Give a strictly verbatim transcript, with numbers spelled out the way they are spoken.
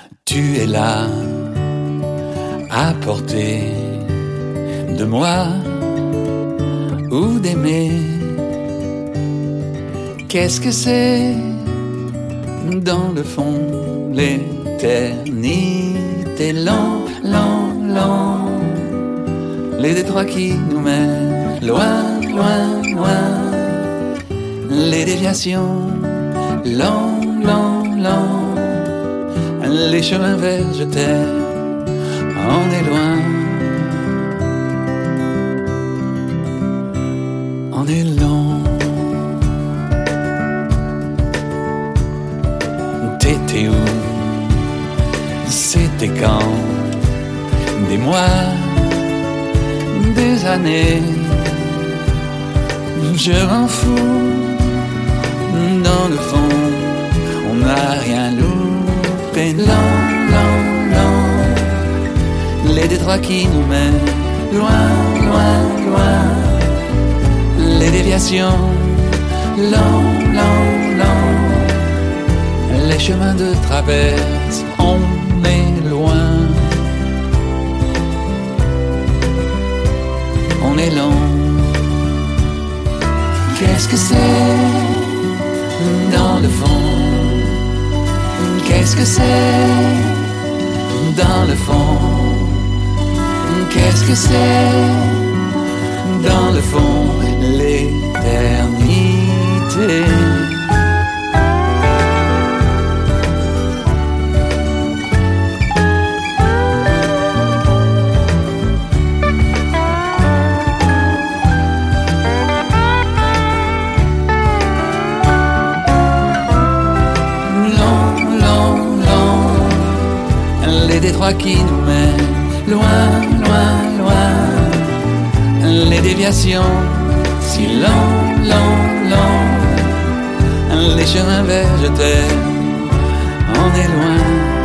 Tu es là, à portée de moi ou d'aimer. Qu'est-ce que c'est dans le fond, l'éternité? Lent, lent, lent, les détroits qui nous mènent loin, loin, loin, les déviations, lent, lent, lent, les chemins verts, je t'aime, on est loin, on est long. T'étais où? C'était quand? Des mois, des années, je m'en fous. Dans le fond, on n'a rien loupé. Lent, lent, lent, les détroits qui nous mènent loin, loin, loin, les déviations, lent, lent, lent, les chemins de traverse, on est loin, on est lent. Qu'est-ce que c'est dans le fond? Qu'est-ce que c'est dans le fond? Qu'est-ce que c'est dans le fond? L'éternité. Les détroits qui nous mènent loin, loin, loin, les déviations si lent, lent, lent, les chemins verts, je t'aime, on est loin.